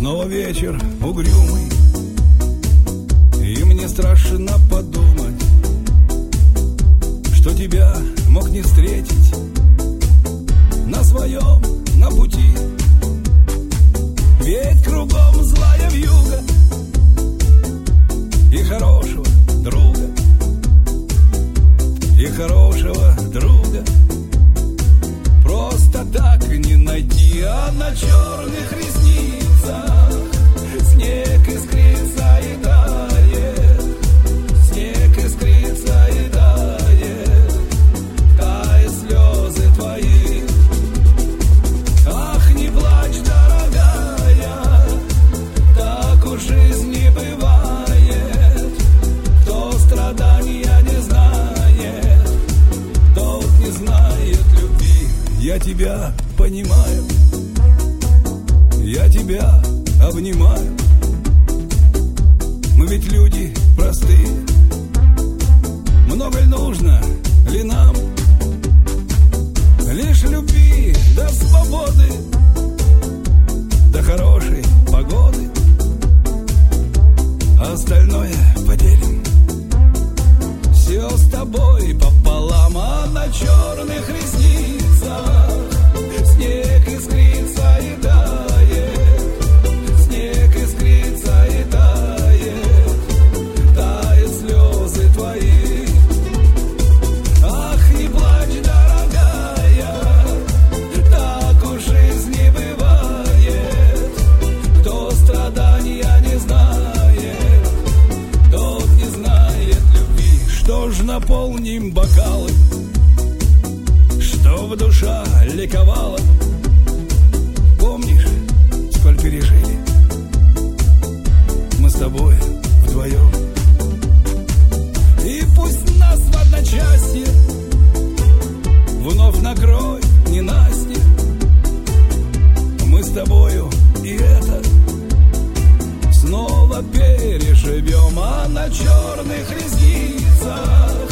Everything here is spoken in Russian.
Снова вечер угрюмый, и мне страшно подумать, что тебя мог не встретить на своем, на пути. Ведь кругом злая вьюга и хорошего друга, и хорошего друга просто так не найти, а на черных ресницах снег искрится и тает, снег искрится и тает, тают слезы твои. Ах, не плачь, дорогая, так уж жизнь не бывает. Кто страдания не знает, тот не знает любви. Я тебя понимаю, я тебя обнимаю. Мы ведь люди простые, много ли нужно ли нам? Лишь любви до свободы, до хорошей погоды, а остальное поделим. Все с тобой пополам, а на черных ресницах снег искрится и тает, снег искрится и тает, тают слезы твои. Ах, не плачь, дорогая, так уж жизнь не бывает. Кто страдания не знает, тот не знает любви. Что ж, наполним бокалы, чтоб душа ликовала. Помнишь, сколь пережили мы с тобой вдвоем? И пусть нас в одночасье вновь накроет ненастье, мы с тобою и это снова переживем, а на черных ресницах